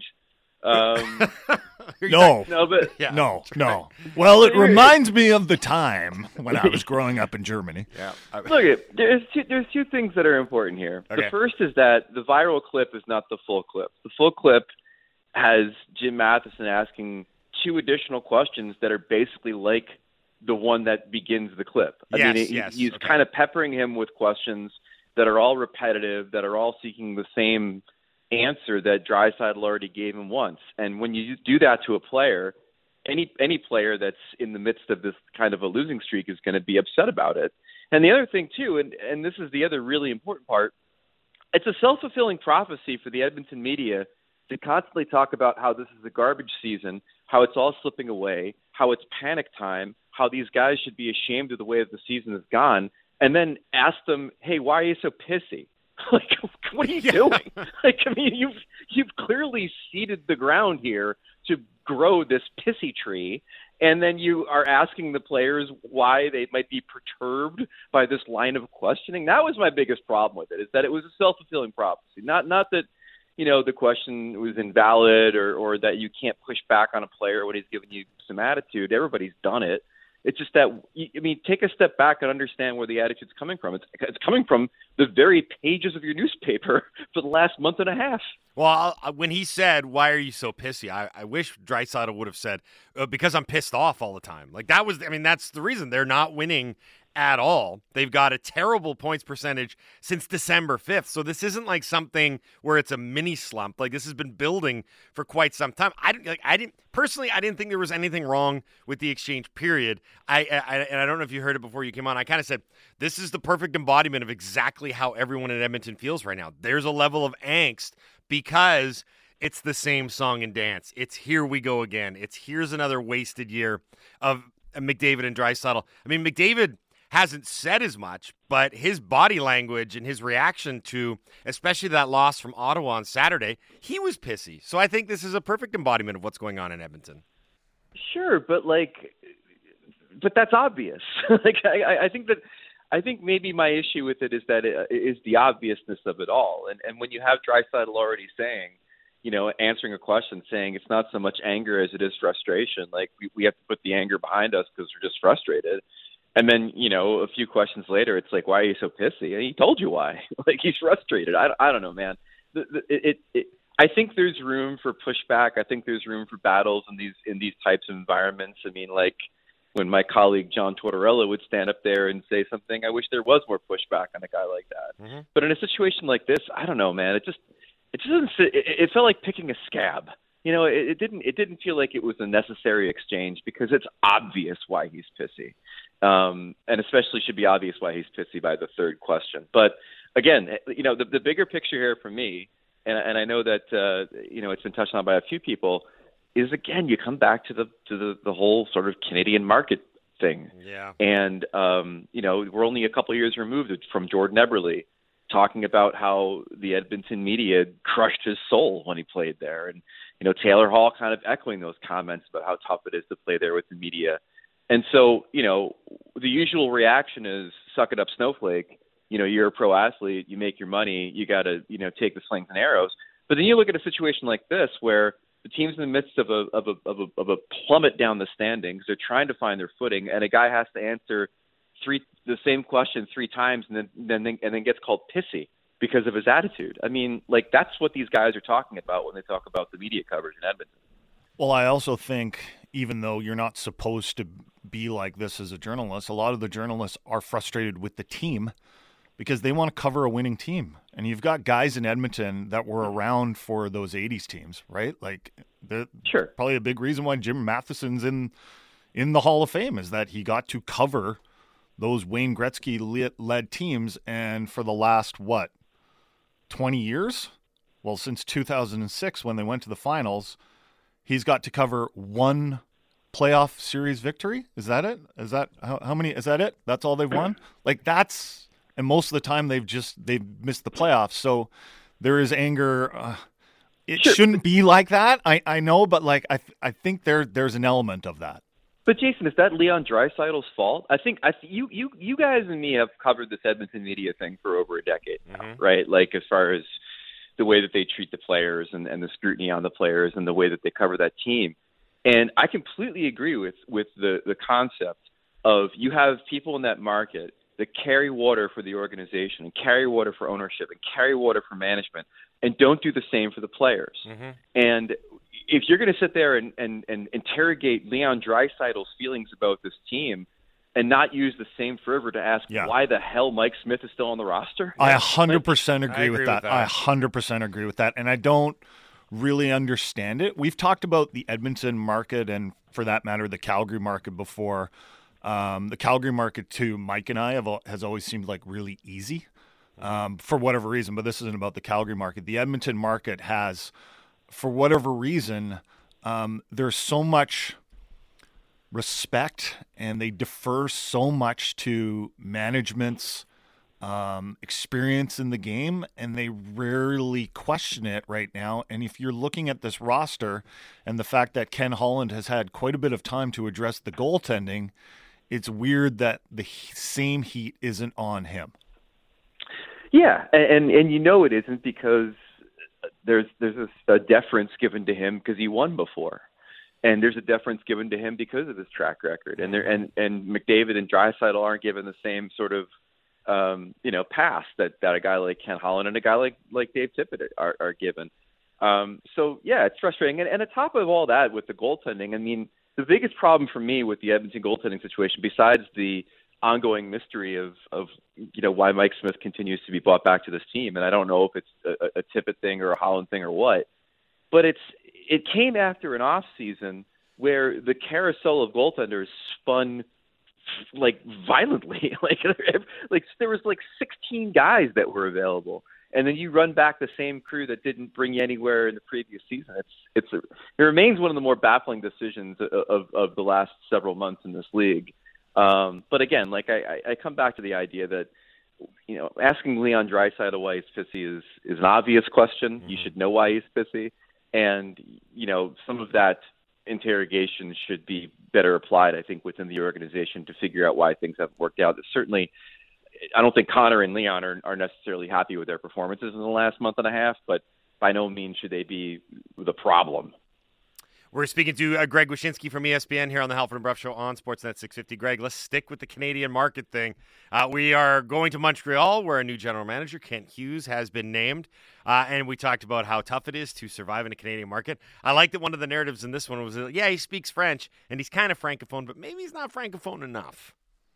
Speaker 1: No,
Speaker 9: but
Speaker 2: Yeah.
Speaker 1: no. Well, it reminds me of the time when I was growing up in Germany.
Speaker 2: Yeah.
Speaker 9: look, there's two things that are important here.
Speaker 2: Okay.
Speaker 9: The first is that the viral clip is not the full clip. The full clip has Jim Matheson asking 2 additional questions that are basically like the one that begins the clip. He's
Speaker 2: okay.
Speaker 9: kind of peppering him with questions that are all repetitive, that are all seeking the same answer that Draisaitl already gave him once. And when you do that to a player, any player that's in the midst of this kind of a losing streak is going to be upset about it. And the other thing too, and this is the other really important part, it's a self-fulfilling prophecy for the Edmonton media to constantly talk about how this is a garbage season, how it's all slipping away, how it's panic time, how these guys should be ashamed of the way that the season has gone, and then ask them, hey, why are you so pissy? Like, what are you doing? Like, I mean, you've clearly seeded the ground here to grow this pissy tree, and then you are asking the players why they might be perturbed by this line of questioning. That was my biggest problem with it, is that it was a self-fulfilling prophecy. Not that, the question was invalid or that you can't push back on a player when he's giving you some attitude. Everybody's done it. It's just that, take a step back and understand where the attitude's coming from. It's coming from the very pages of your newspaper for the last month and a half.
Speaker 2: Well, when he said, why are you so pissy? I wish Draisaitl would have said, because I'm pissed off all the time. Like that's the reason they're not winning at all. They've got a terrible points percentage since December 5th. So this isn't like something where it's a mini slump. Like this has been building for quite some time. I didn't think there was anything wrong with the exchange period. And I don't know if you heard it before you came on. I kind of said, this is the perfect embodiment of exactly how everyone in Edmonton feels right now. There's a level of angst because it's the same song and dance. It's here we go again. It's here's another wasted year of McDavid and Draisaitl. I mean, McDavid hasn't said as much, but his body language and his reaction to, especially that loss from Ottawa on Saturday, he was pissy. So I think this is a perfect embodiment of what's going on in Edmonton.
Speaker 9: Sure, but that's obvious. I think maybe my issue with it is that it is the obviousness of it all. And when you have Draisaitl already saying, answering a question saying it's not so much anger as it is frustration. Like we have to put the anger behind us because we're just frustrated. And then, a few questions later, it's like, why are you so pissy? And he told you why. Like, he's frustrated. I don't know, man. I think there's room for pushback. I think there's room for battles in these types of environments. I mean, like when my colleague John Tortorella would stand up there and say something, I wish there was more pushback on a guy like that. Mm-hmm. But in a situation like this, I don't know, man. It felt like picking a scab. It didn't feel like it was a necessary exchange because it's obvious why he's pissy. And especially should be obvious why he's pissy by the third question. But again, the bigger picture here for me, and I know that it's been touched on by a few people, is again you come back to the whole sort of Canadian market thing.
Speaker 2: Yeah.
Speaker 9: And we're only a couple of years removed from Jordan Eberle talking about how the Edmonton media crushed his soul when he played there, and Taylor Hall kind of echoing those comments about how tough it is to play there with the media. And so, the usual reaction is suck it up, snowflake. you're a pro athlete, you make your money, you got to, take the slings and arrows. But then you look at a situation like this where the team's in the midst of a plummet down the standings. They're trying to find their footing, and a guy has to answer the same question 3 times, and then gets called pissy because of his attitude. I mean, like, that's what these guys are talking about when they talk about the media coverage in Edmonton.
Speaker 1: Well, I also think, even though you're not supposed to be like this as a journalist, a lot of the journalists are frustrated with the team because they want to cover a winning team. And you've got guys in Edmonton that were around for those 80s teams, right? Like,
Speaker 9: sure.
Speaker 1: Probably a big reason why Jim Matheson's in the Hall of Fame is that he got to cover those Wayne Gretzky-led teams. And for the last, 20 years? Well, since 2006 when they went to the finals, he's got to cover 1 playoff series victory. Is that it? Is that how many? Is that it? That's all they've won? Like, that's, and most of the time they've missed the playoffs. So there is anger. It shouldn't be like that. I know, but like I think there's an element of that.
Speaker 9: But Jason, is that Leon Draisaitl's fault? I think you guys and me have covered this Edmonton media thing for over a decade now, right? Like, as far as the way that they treat the players and the scrutiny on the players and the way that they cover that team. And I completely agree with the concept of you have people in that market that carry water for the organization and carry water for ownership and carry water for management and don't do the same for the players. Mm-hmm. And if you're going to sit there and interrogate Leon Draisaitl's feelings about this team and not use the same fervor to ask why the hell Mike Smith is still on the roster.
Speaker 1: I 100% agree with that. I 100% agree with that. And I don't really understand it. We've talked about the Edmonton market and, for that matter, the Calgary market before. The Calgary market, to Mike and I, has always seemed like really easy for whatever reason. But this isn't about the Calgary market. The Edmonton market has, for whatever reason, there's so much respect, and they defer so much to management's experience in the game, and they rarely question it right now. And if you're looking at this roster and the fact that Ken Holland has had quite a bit of time to address the goaltending, it's weird that the same heat isn't on him.
Speaker 9: Yeah, and it isn't, because there's a deference given to him because he won before. And there's a deference given to him because of his track record. And McDavid and Draisaitl aren't given the same sort of pass that a guy like Ken Holland and a guy like Dave Tippett are given. So yeah, it's frustrating. And on top of all that, with the goaltending, I mean, the biggest problem for me with the Edmonton goaltending situation, besides the ongoing mystery of why Mike Smith continues to be brought back to this team, and I don't know if it's a Tippett thing or a Holland thing or what, but it came after an off season where the carousel of goaltenders spun like violently. like there was like 16 guys that were available, and then you run back the same crew that didn't bring you anywhere in the previous season. It remains one of the more baffling decisions of the last several months in this league. But again, like I come back to the idea that asking Leon Draisaitl why he's pissy is an obvious question. Mm-hmm. You should know why he's pissy. And, some of that interrogation should be better applied, I think, within the organization to figure out why things haven't worked out. Certainly, I don't think Connor and Leon are necessarily happy with their performances in the last month and a half, but by no means should they be the problem.
Speaker 2: We're speaking to Greg Wyshynski from ESPN here on the Halford and Bruff Show on Sportsnet 650. Greg, let's stick with the Canadian market thing. We are going to Montreal, where a new general manager, Kent Hughes, has been named. And we talked about how tough it is to survive in a Canadian market. I like that one of the narratives in this one was, he speaks French, and he's kind of Francophone, but maybe he's not Francophone enough.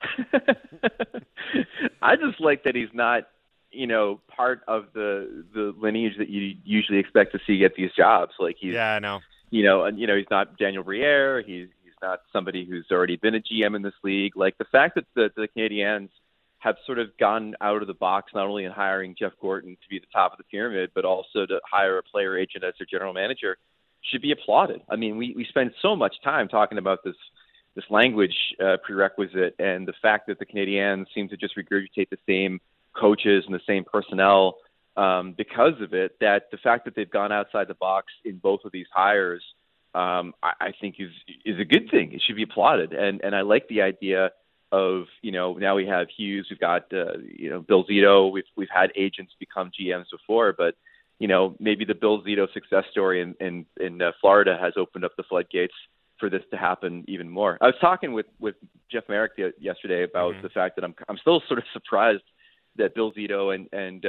Speaker 9: I just like that he's not, part of the lineage that you usually expect to see at these jobs. Like he's,
Speaker 2: yeah, I know.
Speaker 9: He's not Daniel Briere. He's not somebody who's already been a GM in this league. Like the fact that the Canadiens have sort of gone out of the box, not only in hiring Jeff Gorton to be the top of the pyramid, but also to hire a player agent as their general manager, should be applauded. I mean, we spend so much time talking about this language prerequisite, and the fact that the Canadiens seem to just regurgitate the same coaches and the same personnel because of it, that the fact that they've gone outside the box in both of these hires, I think is a good thing. It should be applauded. And I like the idea of, now we have Hughes, we've got, Bill Zito, we've had agents become GMs before, but, maybe the Bill Zito success story in Florida has opened up the floodgates for this to happen even more. I was talking with Jeff Merrick yesterday about the fact that I'm still sort of surprised that Bill Zito and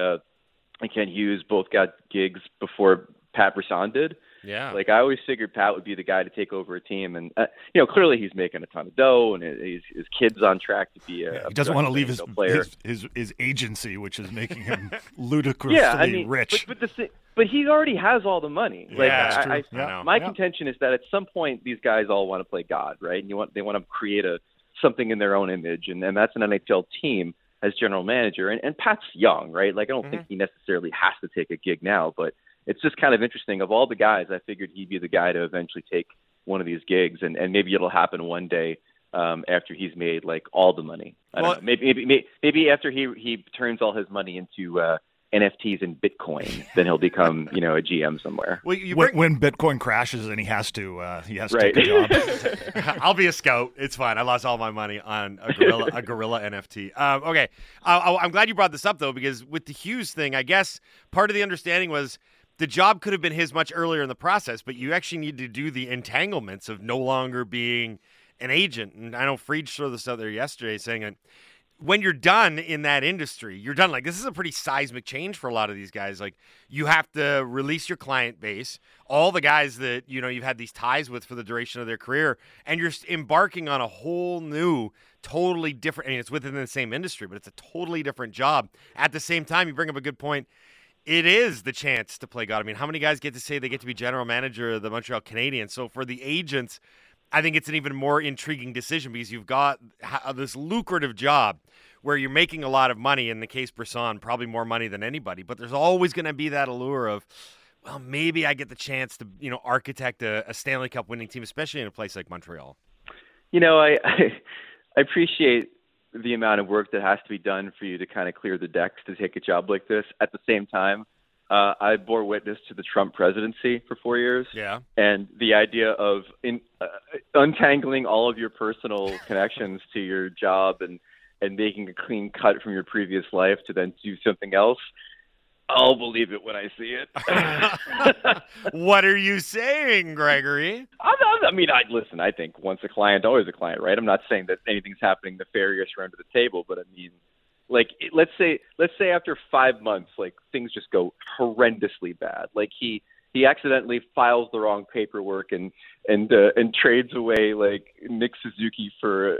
Speaker 9: Ken Hughes both got gigs before Pat Brisson did.
Speaker 2: Yeah.
Speaker 9: Like, I always figured Pat would be the guy to take over a team. And, clearly he's making a ton of dough, and his kid's on track to be a
Speaker 1: he doesn't want to leave
Speaker 9: player.
Speaker 1: his agency, which is making him ludicrously rich.
Speaker 9: But he already has all the money.
Speaker 2: Yeah,
Speaker 9: like, my contention is that at some point these guys all want to play God, right? And they want to create something in their own image, and that's an NHL team as general manager. And Pat's young, right? Like, I don't think he necessarily has to take a gig now, but it's just kind of interesting. Of all the guys, I figured he'd be the guy to eventually take one of these gigs, and maybe it'll happen one day after he's made like all the money. I don't know. Maybe after he turns all his money into NFTs and Bitcoin, then he'll become a GM somewhere.
Speaker 2: Well,
Speaker 1: when Bitcoin crashes and he has to
Speaker 9: right.
Speaker 1: take a job.
Speaker 2: I'll be a scout. It's fine. I lost all my money on a gorilla NFT. Okay, I'm glad you brought this up though, because with the Hughes thing, I guess part of the understanding was the job could have been his much earlier in the process, but you actually need to do the entanglements of no longer being an agent. And I know Fried threw this out there yesterday saying that when you're done in that industry, you're done. Like, this is a pretty seismic change for a lot of these guys. Like, you have to release your client base, all the guys that, you've had these ties with for the duration of their career, and you're embarking on a whole new, totally different, it's within the same industry, but it's a totally different job. At the same time, you bring up a good point. It is the chance to play God. I mean, how many guys get to say they get to be general manager of the Montreal Canadiens? So for the agents, I think it's an even more intriguing decision because you've got this lucrative job where you're making a lot of money. In the case Brisson, probably more money than anybody. But there's always going to be that allure of, well, maybe I get the chance to, architect a Stanley Cup winning team, especially in a place like Montreal.
Speaker 9: I appreciate the amount of work that has to be done for you to kind of clear the decks to take a job like this. At the same time, I bore witness to the Trump presidency for 4 years.
Speaker 2: Yeah.
Speaker 9: And the idea of untangling all of your personal connections to your job and making a clean cut from your previous life to then do something else, I'll believe it when I see it.
Speaker 2: What are you saying, Gregory?
Speaker 9: Listen, I think once a client, always a client, right? I'm not saying that anything's happening nefarious or under the table, but I mean, like, let's say after 5 months, like, things just go horrendously bad. Like, he accidentally files the wrong paperwork and trades away, like, Nick Suzuki for,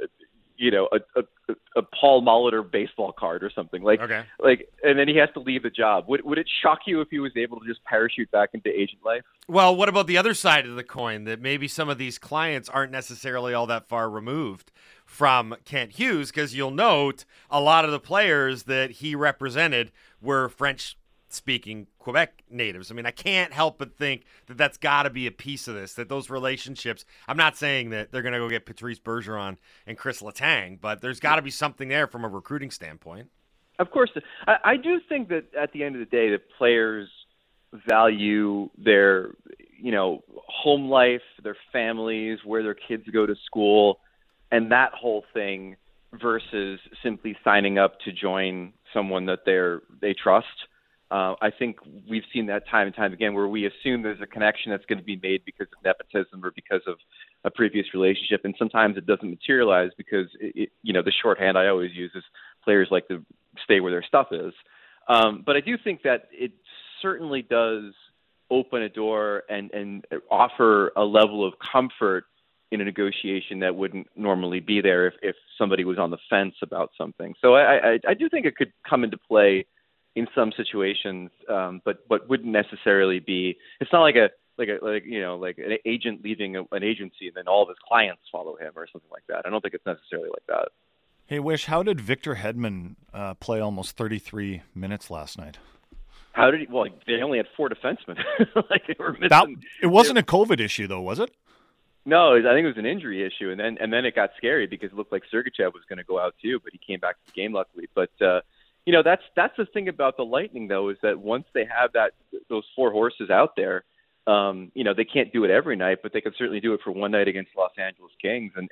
Speaker 9: a Paul Molitor baseball card or something. Like,
Speaker 2: okay.
Speaker 9: And then he has to leave the job. Would it shock you if he was able to just parachute back into agent life?
Speaker 2: Well, what about the other side of the coin, that maybe some of these clients aren't necessarily all that far removed from Kent Hughes? Because you'll note a lot of the players that he represented were French-speaking Quebec natives. I mean, I can't help but think that that's got to be a piece of this, that those relationships, I'm not saying that they're going to go get Patrice Bergeron and Chris Letang, but there's got to be something there from a recruiting standpoint.
Speaker 9: Of course. I do think that at the end of the day, that players value their, home life, their families, where their kids go to school, and that whole thing versus simply signing up to join someone that they trust. I think we've seen that time and time again where we assume there's a connection that's going to be made because of nepotism or because of a previous relationship, and sometimes it doesn't materialize because, the shorthand I always use is players like to stay where their stuff is. But I do think that it certainly does open a door and offer a level of comfort in a negotiation that wouldn't normally be there if somebody was on the fence about something. So I do think it could come into play in some situations, but wouldn't necessarily be. It's not like an agent leaving an agency and then all of his clients follow him or something like that. I don't think it's necessarily like that.
Speaker 1: Hey, Wish, how did Victor Hedman play almost 33 minutes last night?
Speaker 9: How did he? Well, they only had 4 defensemen. They were missing.
Speaker 1: It wasn't a COVID issue, though, was it?
Speaker 9: No, I think it was an injury issue, and then it got scary because it looked like Sergachev was going to go out too, but he came back to the game luckily. But that's the thing about the Lightning, though, is that once they have those 4 horses out there, they can't do it every night, but they can certainly do it for one night against Los Angeles Kings. And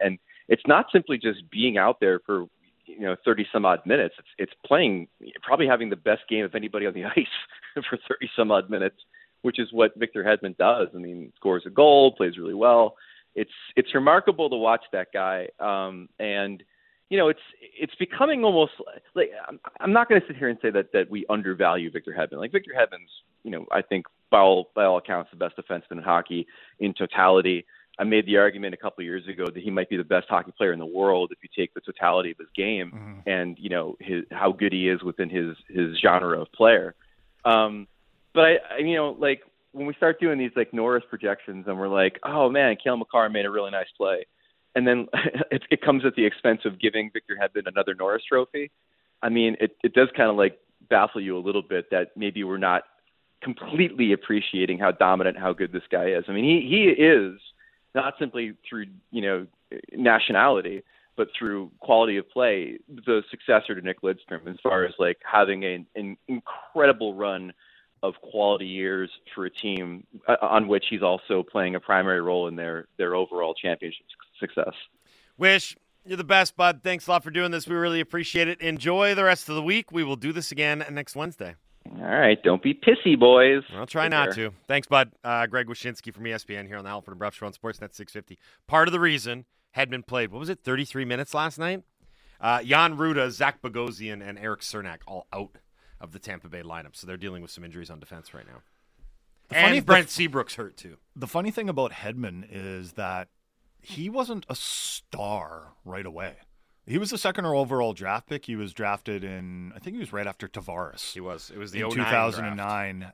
Speaker 9: it's not simply just being out there for 30 some odd minutes. It's playing, probably having the best game of anybody on the ice for 30 some odd minutes, which is what Victor Hedman does. I mean, scores a goal, plays really well. It's remarkable to watch that guy. And it's becoming almost like, I'm not going to sit here and say that we undervalue Victor Hedman. Like, Victor Hedman's, I think by all accounts, the best defenseman in hockey in totality. I made the argument a couple of years ago that he might be the best hockey player in the world if you take the totality of his game and how good he is within his genre of player. But like, when we start doing these like Norris projections and we're like, oh man, Cale Makar made a really nice play, and then it comes at the expense of giving Victor Hedman another Norris trophy. I mean, it does kind of like baffle you a little bit that maybe we're not completely appreciating how dominant, how good this guy is. I mean, he is not simply through nationality, but through quality of play, the successor to Nick Lidstrom, as far as like having an incredible run of quality years for a team on which he's also playing a primary role in their overall championship success.
Speaker 2: Wish, you're the best, bud. Thanks a lot for doing this. We really appreciate it. Enjoy the rest of the week. We will do this again next Wednesday.
Speaker 9: All right. Don't be pissy, boys.
Speaker 2: I'll try not to. Thanks, bud. Greg Wyshynski from ESPN here on the Halford and Bruff Show on Sportsnet 650. Part of the reason Hedman played, 33 minutes last night? Jan Ruda, Zach Bogosian, and Eric Cernak all out of the Tampa Bay lineup. So they're dealing with some injuries on defense right now. And Brent Seabrook's hurt, too.
Speaker 1: The funny thing about Hedman is that he wasn't a star right away. He was the second overall draft pick. He was drafted in, I think he was right after Tavares.
Speaker 2: He was. It was the
Speaker 1: in 2009.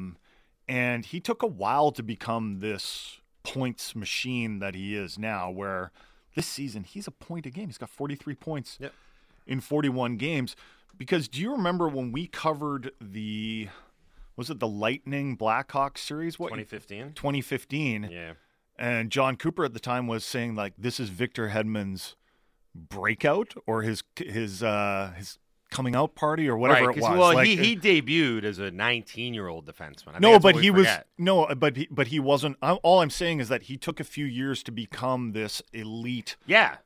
Speaker 1: And he took a while to become this points machine that he is now, where this season he's a point a game. He's got 43 points in 41 games. Because do you remember when we covered the Lightning Blackhawks series?
Speaker 2: 2015?
Speaker 1: 2015.
Speaker 2: Yeah.
Speaker 1: And John Cooper at the time was saying, like, this is Victor Hedman's breakout or his coming out party or whatever it was.
Speaker 2: Well,
Speaker 1: like,
Speaker 2: he debuted as a 19-year-old defenseman.
Speaker 1: But he wasn't. All I'm saying is that he took a few years to become this elite.
Speaker 2: Yeah.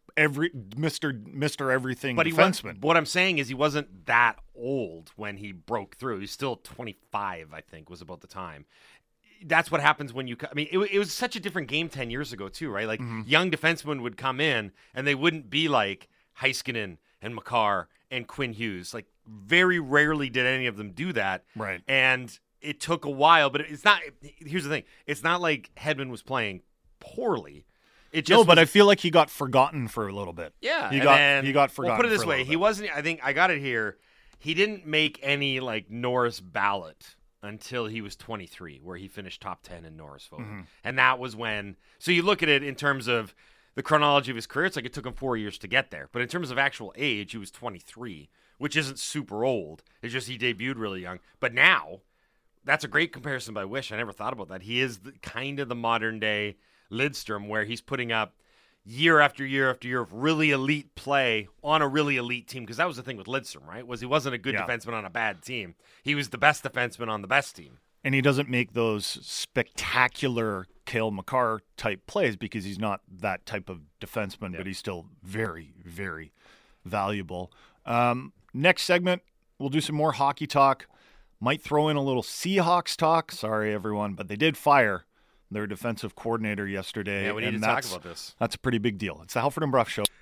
Speaker 1: Mr. Everything defenseman.
Speaker 2: What I'm saying is he wasn't that old when he broke through. He's still 25, I think, was about the time. That's what happens when it was such a different game 10 years ago, too, right? Like, young defensemen would come in, and they wouldn't be like Heiskanen and Makar and Quinn Hughes. Like, very rarely did any of them do that.
Speaker 1: Right.
Speaker 2: And it took a while, but it's not – here's the thing. It's not like Hedman was playing poorly.
Speaker 1: I feel like he got forgotten for a little bit.
Speaker 2: Yeah.
Speaker 1: He got forgotten.
Speaker 2: Well, put it this way. He wasn't – I think I got it here. He didn't make any, like, Norris ballot until he was 23, where he finished top 10 in Norris voting. And that was when – so you look at it in terms of the chronology of his career, it's like it took him 4 years to get there. But in terms of actual age, he was 23, which isn't super old. It's just he debuted really young. But now, that's a great comparison by Wish. I never thought about that. He is kind of the modern-day Lidstrom, where he's putting up year after year after year of really elite play on a really elite team. Because that was the thing with Lidstrom, right? He wasn't a good defenseman on a bad team. He was the best defenseman on the best team.
Speaker 1: And he doesn't make those spectacular Cale Makar type plays because he's not that type of defenseman, but he's still very, very valuable. Next segment, we'll do some more hockey talk. Might throw in a little Seahawks talk. Sorry, everyone, but they did fire their defensive coordinator yesterday.
Speaker 2: Yeah, we need to talk about this.
Speaker 1: That's a pretty big deal. It's the Halford and Bruff Show.